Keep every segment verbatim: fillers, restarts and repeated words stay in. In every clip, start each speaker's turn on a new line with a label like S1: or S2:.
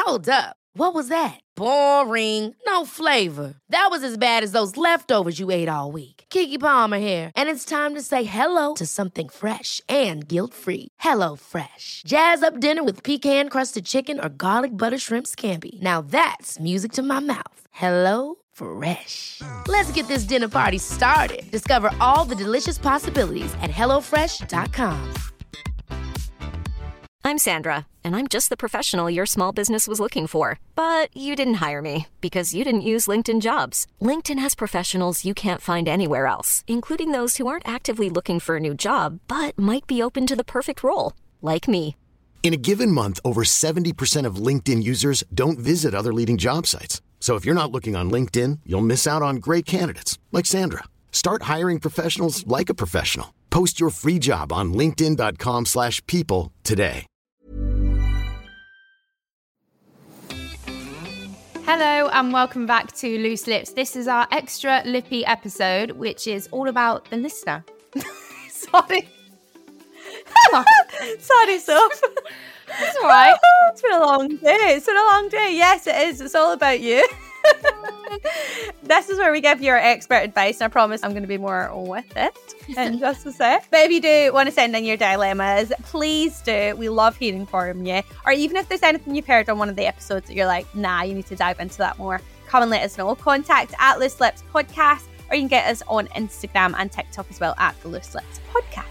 S1: Hold up. What was that? Boring. No flavor. That was as bad as those leftovers you ate all week. Keke Palmer here, and it's time to say hello to something fresh and guilt-free. Hello Fresh. Jazz up dinner with pecan-crusted chicken or garlic butter shrimp scampi. Now that's music to my mouth. Hello Fresh. Let's get this dinner party started. Discover all the delicious possibilities at hello fresh dot com.
S2: I'm Sandra, and I'm just the professional your small business was looking for. But you didn't hire me because you didn't use LinkedIn Jobs. LinkedIn has professionals you can't find anywhere else, including those who aren't actively looking for a new job, but might be open to the perfect role, like me.
S3: In a given month, over seventy percent of LinkedIn users don't visit other leading job sites. So if you're not looking on LinkedIn, you'll miss out on great candidates like Sandra. Start hiring professionals like a professional. Post your free job on linkedin dot com slash people today.
S4: Hello and welcome back to Loose Lips. This is our extra lippy episode, which is all about the listener. Sorry. Sorry, Soph. It's all right. It's been a long day. It's been a long day. Yes, it is. It's all about you. This is where we give you our expert advice, and I promise I'm going to be more with it in just a sec. But if you do want to send in your dilemmas, please do. We love hearing from you. Or even if there's anything you've heard on one of the episodes that you're like, nah, you need to dive into that more, come and let us know. Contact at Loose Lips Podcast, or you can get us on Instagram and TikTok as well at the Loose Lips Podcast.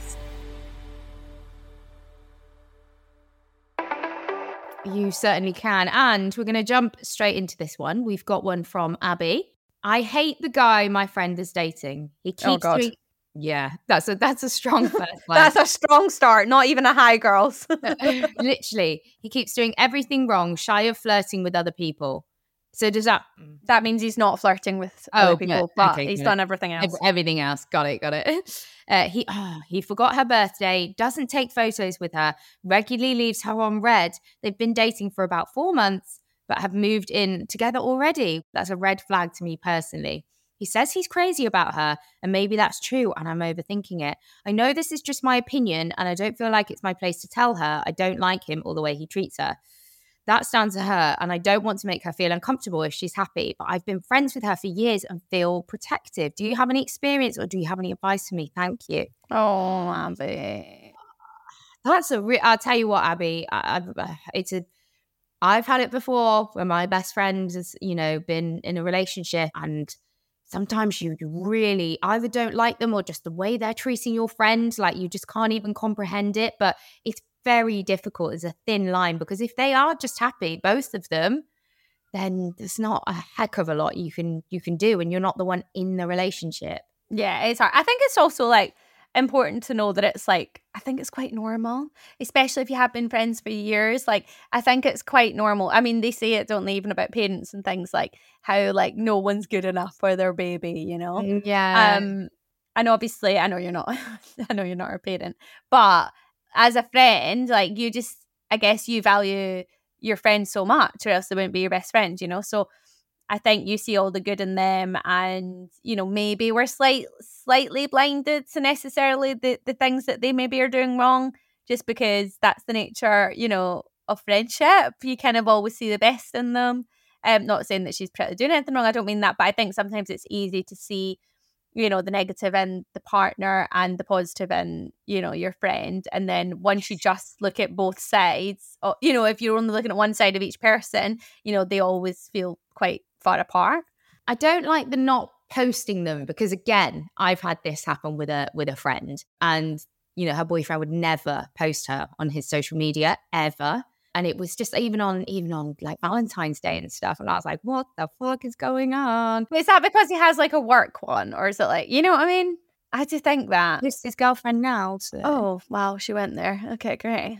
S4: You certainly can. And we're going to jump straight into this one. We've got one from Abby. I hate the guy my friend is dating. He keeps
S5: oh God.
S4: doing... Yeah, that's a that's a strong first one.
S5: That's a strong start. Not even a hi, girls.
S4: Literally, he keeps doing everything wrong, shy of flirting with other people. So does that...
S5: That means he's not flirting with
S4: Oh,
S5: other people,
S4: no.
S5: but
S4: Okay,
S5: he's
S4: no.
S5: done everything else.
S4: Ev- Everything else. Got it, got it. Uh, he oh, he forgot her birthday, doesn't take photos with her, regularly leaves her on red. They've been dating for about four months, but have moved in together already. That's a red flag to me personally. He says he's crazy about her, and maybe that's true, and I'm overthinking it. I know this is just my opinion, and I don't feel like it's my place to tell her I don't like him or the way he treats her. That's down to her, and I don't want to make her feel uncomfortable if she's happy, but I've been friends with her for years and feel protective. Do you have any experience or do you have any advice for me? Thank you.
S5: Oh, Abby.
S4: That's a re- I'll tell you what, Abby, I, I've, it's a, I've had it before where my best friend has, you know, been in a relationship, and sometimes you really either don't like them or just the way they're treating your friend, like you just can't even comprehend it, but it's very difficult. It's a thin line, because if they are just happy, both of them, then there's not a heck of a lot you can you can do, and you're not the one in the relationship.
S5: Yeah, it's hard. I think it's also like important to know that it's like, I think it's quite normal, especially if you have been friends for years. Like, I think it's quite normal. I mean, they say it, don't they, even about parents and things, like how like no one's good enough for their baby, you know?
S4: Yeah.
S5: Um, and obviously, I know you're not, I know you're not a parent, but as a friend, like you just, I guess you value your friends so much, or else they wouldn't be your best friend, you know? So I think you see all the good in them, and, you know, maybe we're slight, slightly blinded to necessarily the, the things that they maybe are doing wrong, just because that's the nature, you know, of friendship. You kind of always see the best in them. Um, not saying that she's doing anything wrong, I don't mean that, but I think sometimes it's easy to see, you know, the negative in the partner and the positive in, you know, your friend. And then once you just look at both sides, or, you know, if you're only looking at one side of each person, you know, they always feel quite far apart.
S4: I don't like the not posting them, because again, I've had this happen with a with a friend, and, you know, her boyfriend would never post her on his social media ever. And it was just even on even on like Valentine's Day and stuff. And I was like, what the fuck is going on?
S5: Is that because he has like a work one? Or is it like, you know what I mean? I do think that.
S4: This is his girlfriend now. So.
S5: Oh, wow. She went there. Okay, great.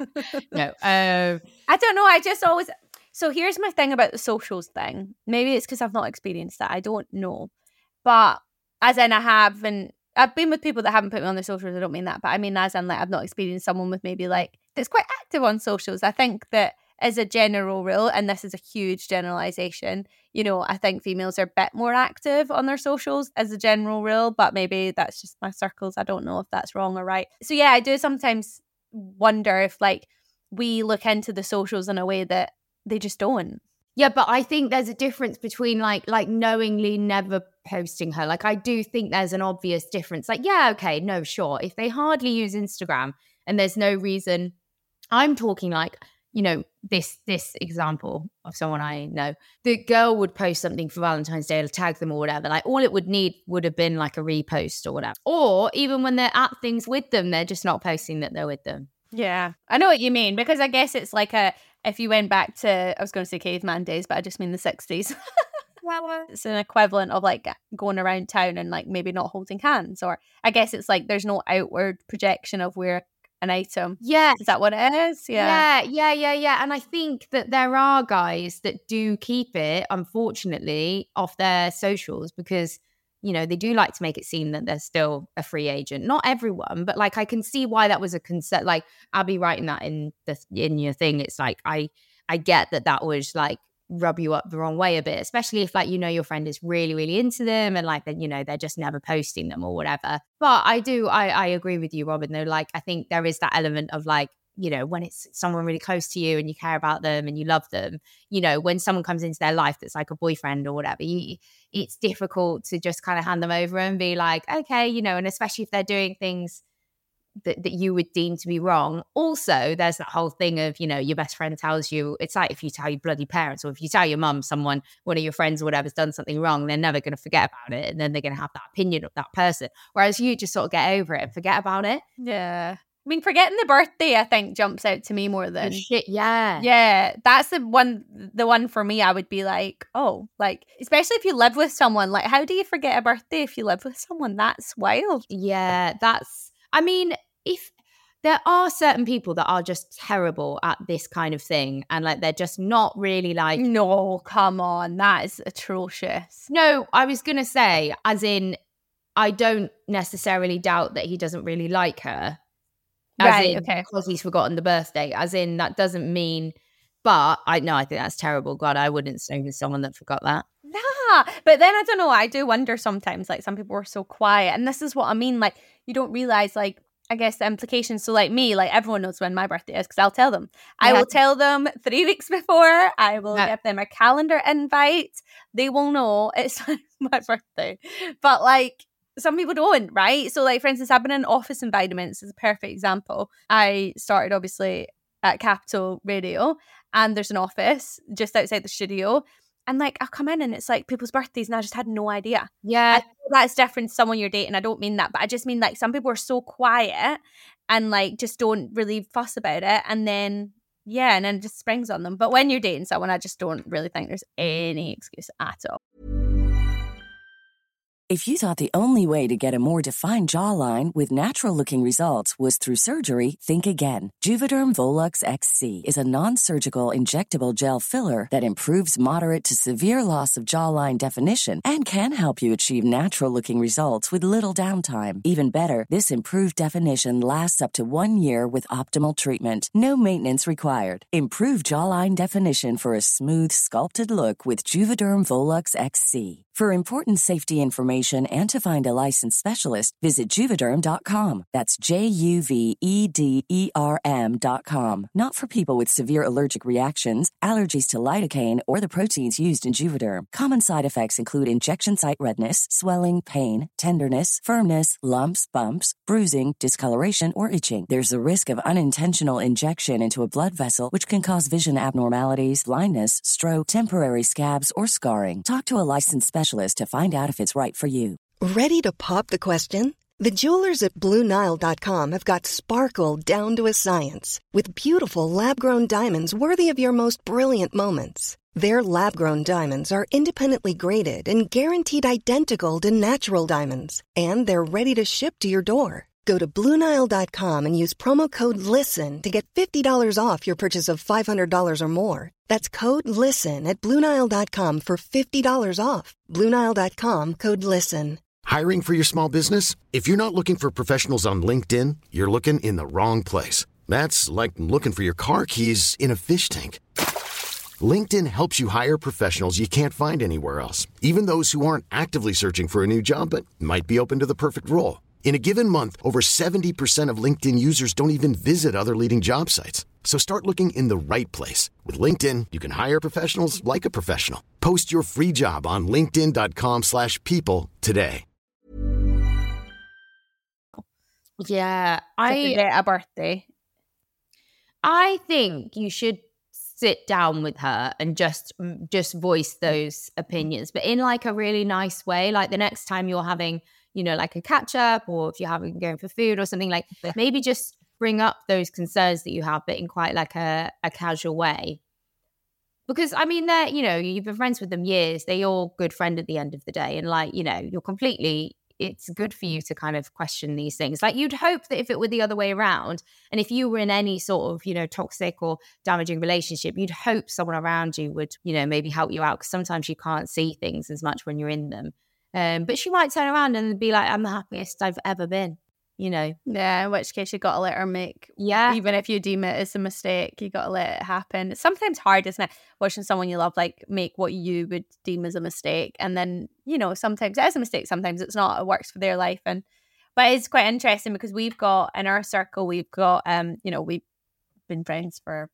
S4: No. Uh,
S5: I don't know. I just always... So here's my thing about the socials thing. Maybe it's because I've not experienced that. I don't know. But as in I have, and I've been with people that haven't put me on their socials. I don't mean that. But I mean as in like I've not experienced someone with maybe like that's quite active on socials. I think that as a general rule, and this is a huge generalization, you know, I think females are a bit more active on their socials as a general rule, but maybe that's just my circles. I don't know if that's wrong or right. So yeah, I do sometimes wonder if like we look into the socials in a way that they just don't.
S4: Yeah, but I think there's a difference between like like knowingly never posting her. Like I do think there's an obvious difference. Like, yeah, okay, no, sure. If they hardly use Instagram and there's no reason, I'm talking like, you know, this this example of someone I know. The girl would post something for Valentine's Day or tag them or whatever. Like all it would need would have been like a repost or whatever. Or even when they're at things with them, they're just not posting that they're with them.
S5: Yeah, I know what you mean, because I guess it's like a, if you went back to, I was going to say caveman days, but I just mean the sixties. It's an equivalent of like going around town and like maybe not holding hands. Or I guess it's like there's no outward projection of where an item.
S4: Yeah.
S5: Is that what it is? Yeah.
S4: Yeah, yeah, yeah, yeah. And I think that there are guys that do keep it, unfortunately, off their socials because, you know, they do like to make it seem that they're still a free agent. Not everyone, but like I can see why that was a concern. Like Abby writing that in the in your thing, it's like I I get that that would like rub you up the wrong way a bit, especially if like, you know, your friend is really, really into them and like, you know, they're just never posting them or whatever. But I do, I, I agree with you, Robin, though. Like, I think there is that element of like, you know, when it's someone really close to you and you care about them and you love them, you know, when someone comes into their life that's like a boyfriend or whatever, you, it's difficult to just kind of hand them over and be like, okay, you know, and especially if they're doing things that, that you would deem to be wrong. Also, there's that whole thing of, you know, your best friend tells you, it's like if you tell your bloody parents or if you tell your mum someone, one of your friends or whatever's done something wrong, they're never going to forget about it. And then they're going to have that opinion of that person. Whereas you just sort of get over it and forget about it.
S5: Yeah. I mean, forgetting the birthday, I think, jumps out to me more than
S4: shit. Yeah.
S5: Yeah. That's the one, the one for me, I would be like, oh, like, especially if you live with someone, like, how do you forget a birthday if you live with someone? That's wild.
S4: Yeah. That's, I mean, if there are certain people that are just terrible at this kind of thing and like, they're just not really like.
S5: No, come on. That is atrocious.
S4: No, I was going to say, as in, I don't necessarily doubt that he doesn't really like her. As
S5: right,
S4: in,
S5: okay.
S4: Because he's forgotten the birthday. As in, that doesn't mean, but I no, I think that's terrible. God, I wouldn't stay with someone that forgot that.
S5: Nah, but then I don't know, I do wonder sometimes, like some people are so quiet. And this is what I mean, like you don't realize, like, I guess the implications. So like me, like everyone knows when my birthday is because I'll tell them. Yeah. I will tell them three weeks before. I will yeah. give them a calendar invite. They will know it's my birthday. But like, some people don't, right? So like, for instance, I've been in office environments is a perfect example. I started obviously at Capital Radio and there's an office just outside the studio. And like, I'll come in and it's like people's birthdays and I just had no idea.
S4: Yeah.
S5: That's different to someone you're dating. I don't mean that, but I just mean like some people are so quiet and like just don't really fuss about it. And then, yeah, and then it just springs on them. But when you're dating someone, I just don't really think there's any excuse at all.
S6: If you thought the only way to get a more defined jawline with natural-looking results was through surgery, think again. Juvederm Volux X C is a non-surgical injectable gel filler that improves moderate to severe loss of jawline definition and can help you achieve natural-looking results with little downtime. Even better, this improved definition lasts up to one year with optimal treatment. No maintenance required. Improve jawline definition for a smooth, sculpted look with Juvederm Volux X C. For important safety information and to find a licensed specialist, visit Juvederm dot com. That's J U V E D E R M dot com. Not for people with severe allergic reactions, allergies to lidocaine, or the proteins used in Juvederm. Common side effects include injection site redness, swelling, pain, tenderness, firmness, lumps, bumps, bruising, discoloration, or itching. There's a risk of unintentional injection into a blood vessel, which can cause vision abnormalities, blindness, stroke, temporary scabs, or scarring. Talk to a licensed specialist to find out if it's right for you.
S7: Ready to pop the question? The jewelers at Blue Nile dot com have got sparkle down to a science with beautiful lab-grown diamonds worthy of your most brilliant moments. Their lab-grown diamonds are independently graded and guaranteed identical to natural diamonds, and they're ready to ship to your door. Go to Blue Nile dot com and use promo code LISTEN to get fifty dollars off your purchase of five hundred dollars or more. That's code LISTEN at Blue Nile dot com for fifty dollars off. Blue Nile dot com, code LISTEN.
S3: Hiring for your small business? If you're not looking for professionals on LinkedIn, you're looking in the wrong place. That's like looking for your car keys in a fish tank. LinkedIn helps you hire professionals you can't find anywhere else, even those who aren't actively searching for a new job but might be open to the perfect role. In a given month, over seventy percent of LinkedIn users don't even visit other leading job sites. So start looking in the right place. With LinkedIn, you can hire professionals like a professional. Post your free job on linkedin.com slash people today.
S4: Yeah,
S5: To
S4: I
S5: forget a birthday.
S4: I think you should sit down with her and just just voice those opinions, but in like a really nice way. Like the next time you're having, you know, like a catch up, or if you're having going for food or something, like maybe just bring up those concerns that you have, but in quite like a, a casual way. Because I mean, they're, you know, you've been friends with them years. They're your good friend at the end of the day. And like, you know, you're completely, it's good for you to kind of question these things. Like you'd hope that if it were the other way around, and if you were in any sort of, you know, toxic or damaging relationship, you'd hope someone around you would, you know, maybe help you out, because sometimes you can't see things as much when you're in them. Um, but she might turn around and be like, I'm the happiest I've ever been, you know.
S5: Yeah, in which case you got to let her make,
S4: Yeah.
S5: even if you deem it as a mistake, you got to let it happen. It's sometimes hard, isn't it? Watching someone you love like make what you would deem as a mistake, and then, you know, sometimes it is a mistake, sometimes it's not. It works for their life, and but it's quite interesting because we've got in our circle, we've got um, you know, we've been friends for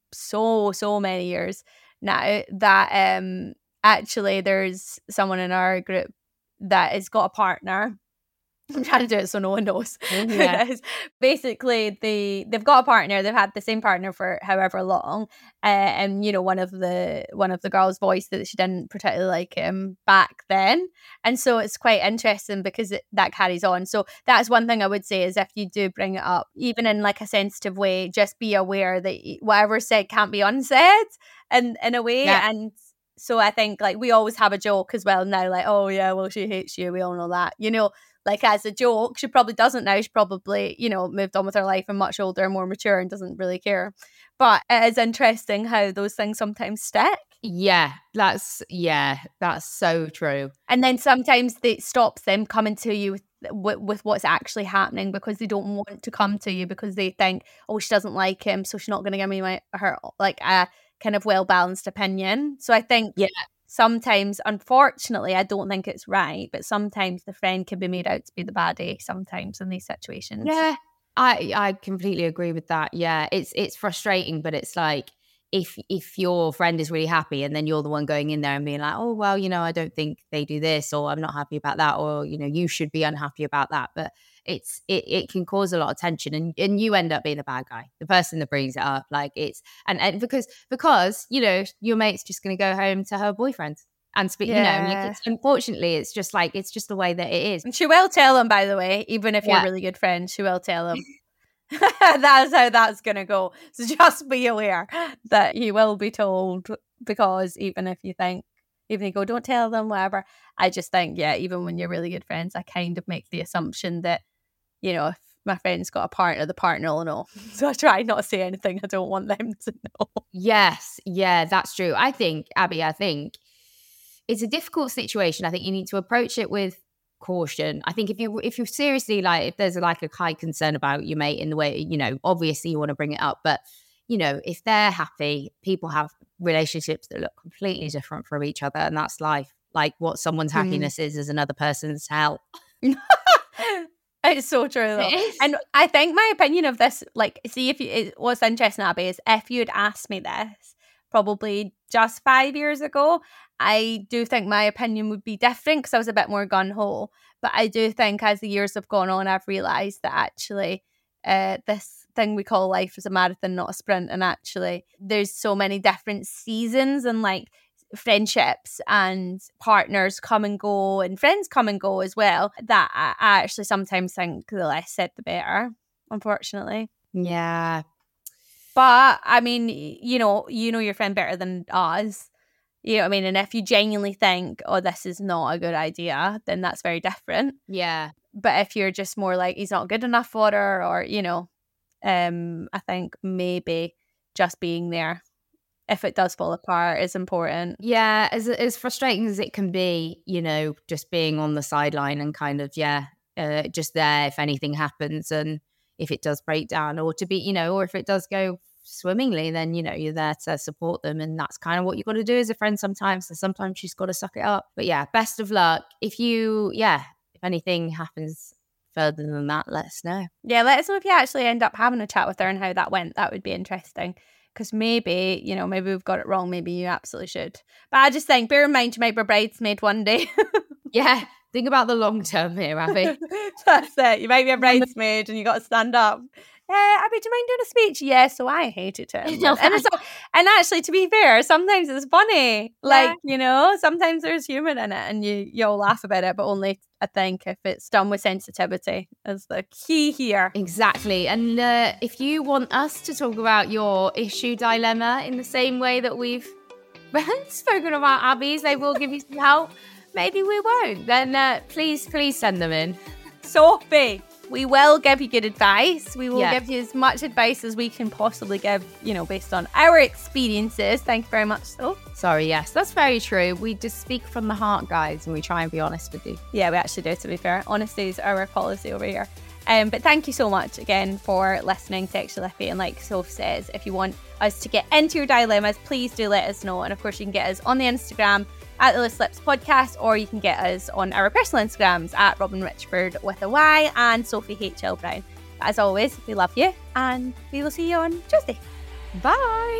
S5: so so many years now that um, actually there's someone in our group that has got a partner. I'm trying to do it so no one knows.
S4: Yeah.
S5: Who it is. Basically, they they've got a partner. They've had the same partner for however long, uh, and you know, one of the one of the girls voiced that she didn't particularly like him back then, and so it's quite interesting because it, that carries on. So that's one thing I would say is if you do bring it up, even in like a sensitive way, just be aware that whatever's said can't be unsaid, and in a way,
S4: Yeah.
S5: and. So I think like we always have a joke as well now, like, oh yeah, well, she hates you. We all know that, you know, like as a joke. She probably doesn't now. She probably, you know, moved on with her life and much older and more mature and doesn't really care. But it is interesting how those things sometimes stick.
S4: Yeah, that's, yeah, that's so true.
S5: And then sometimes it stops them coming to you with, with, with what's actually happening because they don't want to come to you because they think, oh, she doesn't like him, so she's not going to give me my her like a kind of well-balanced opinion. So I think
S4: Yeah.
S5: sometimes, unfortunately, I don't think it's right, but sometimes the friend can be made out to be the baddie sometimes in these situations.
S4: Yeah, I I completely agree with that. Yeah, it's it's frustrating, but it's like if if your friend is really happy and then you're the one going in there and being like, oh, well, you know, I don't think they do this, or I'm not happy about that, or, you know, you should be unhappy about that. But it's it it can cause a lot of tension, and, and you end up being the bad guy, the person that brings it up. Like it's and, and because because you know your mate's just going to go home to her boyfriend and speak.
S5: Yeah.
S4: You know, like it's, unfortunately, it's just like it's just the way that it is.
S5: And she will tell him, by the way, even if
S4: Yeah.
S5: you're really good friends, she will tell him. That's how that's going to go. So just be aware that he will be told, because even if you think, even if you go, don't tell them, whatever. I just think, yeah, even when you're really good friends, I kind of make the assumption that, you know, if my friend's got a partner, the partner will know. So I try not to say anything I don't want them to know.
S4: Yes, yeah, that's true. I think, Abby, I think it's a difficult situation. I think you need to approach it with caution. I think if you if you seriously like if there's like a high concern about your mate in the way, you know, obviously you want to bring it up, but you know, if they're happy, people have relationships that look completely different from each other, and that's life. Like what someone's happiness is is another person's hell.
S5: It's so true though.
S4: It is.
S5: And I think my opinion of this, like, see if you, it, what's interesting, Abby, is if you'd asked me this probably just five years ago, I do think my opinion would be different because I was a bit more gun-ho. But I do think as the years have gone on, I've realised that actually uh, this thing we call life is a marathon, not a sprint. And actually there's so many different seasons, and like friendships and partners come and go and friends come and go as well, that I, I actually sometimes think the less said the better, unfortunately.
S4: Yeah.
S5: But I mean, you know, you know your friend better than us. You know what I mean? And if you genuinely think, oh, this is not a good idea, then that's very different.
S4: Yeah.
S5: But if you're just more like, he's not good enough for her, or, you know, um, I think maybe just being there, if it does fall apart, is important.
S4: Yeah, as as frustrating as it can be, you know, just being on the sideline and kind of, yeah, uh, just there if anything happens, and if it does break down, or to be, you know, or if it does go swimmingly, then, you know, you're there to support them. And that's kind of what you got to do as a friend sometimes. So sometimes she's got to suck it up. But yeah, best of luck. If you, yeah, if anything happens further than that, let us know.
S5: Yeah, let us know if you actually end up having a chat with her and how that went. That would be interesting. Because maybe, you know, maybe we've got it wrong. Maybe you absolutely should. But I just think, bear in mind, you might be a bridesmaid one day.
S4: Yeah, think about the long term here, Abby.
S5: That's it. You might be a bridesmaid and you got to stand up. Uh, Abby, do you mind doing a speech? Yeah, so I hated it.
S4: No,
S5: and, it's, and actually, to be fair, sometimes it's funny. Like, yeah. you know, sometimes there's humour in it and you, you'll laugh about it, but only, I think, if it's done with sensitivity is the key here.
S4: Exactly. And uh, if you want us to talk about your issue dilemma in the same way that we've spoken about Abby's, they will give you some help. Maybe we won't. Then uh, please, please send them in.
S5: Sophie, we will give you good advice. We will
S4: Yeah.
S5: give you as much advice as we can possibly give, you know, based on our experiences. Thank you very much, Soph.
S4: Sorry, yes, that's very true. We just speak from the heart, guys, and we try and be honest with you.
S5: Yeah, we actually do, to be fair. Honesty is our policy over here. Um, but thank you so much again for listening to Extra Lippy. And like Soph says, if you want us to get into your dilemmas, please do let us know. And of course, you can get us on the Instagram at the Loose Lips Podcast, or you can get us on our personal Instagrams at Robin Richford with a Y and Sophie H L Brown. But as always, we love you, and we will see you on Tuesday.
S4: Bye.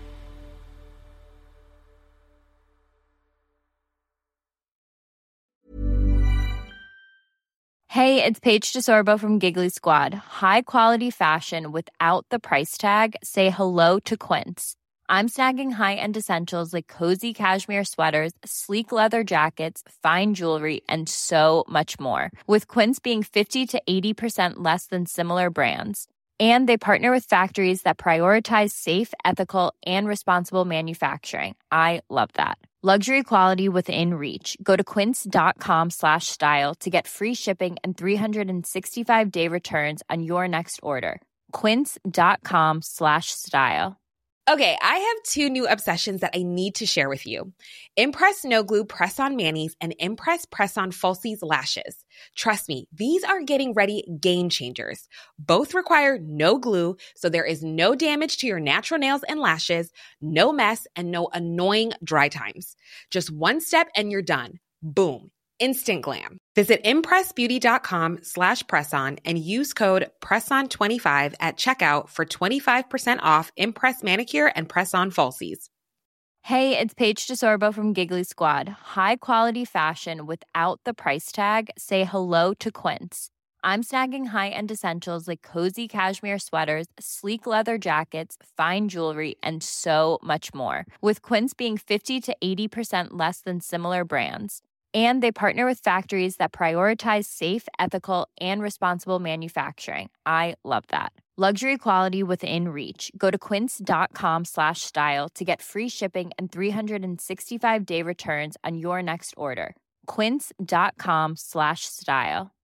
S8: Hey, it's Paige DeSorbo from Giggly Squad. High quality fashion without the price tag. Say hello to Quince. I'm snagging high-end essentials like cozy cashmere sweaters, sleek leather jackets, fine jewelry, and so much more. With Quince being fifty to eighty percent less than similar brands. And they partner with factories that prioritize safe, ethical, and responsible manufacturing. I love that. Luxury quality within reach. Go to quince.com slash style to get free shipping and three sixty-five day returns on your next order. Quince.com slash style.
S9: Okay, I have two new obsessions that I need to share with you. Impress No Glue Press-On Manis and Impress Press-On Falsies Lashes. Trust me, these are getting ready game changers. Both require no glue, so there is no damage to your natural nails and lashes, no mess, and no annoying dry times. Just one step and you're done. Boom. Instant glam. Visit impressbeauty.com slash presson and use code presson twenty-five at checkout for twenty-five percent off Impress Manicure and Press-On Falsies.
S8: Hey, it's Paige DeSorbo from Giggly Squad. High quality fashion without the price tag. Say hello to Quince. I'm snagging high-end essentials like cozy cashmere sweaters, sleek leather jackets, fine jewelry, and so much more. With Quince being fifty to eighty percent less than similar brands. And they partner with factories that prioritize safe, ethical, and responsible manufacturing. I love that. Luxury quality within reach. Go to quince.com slash style to get free shipping and three sixty-five day returns on your next order. Quince.com slash style.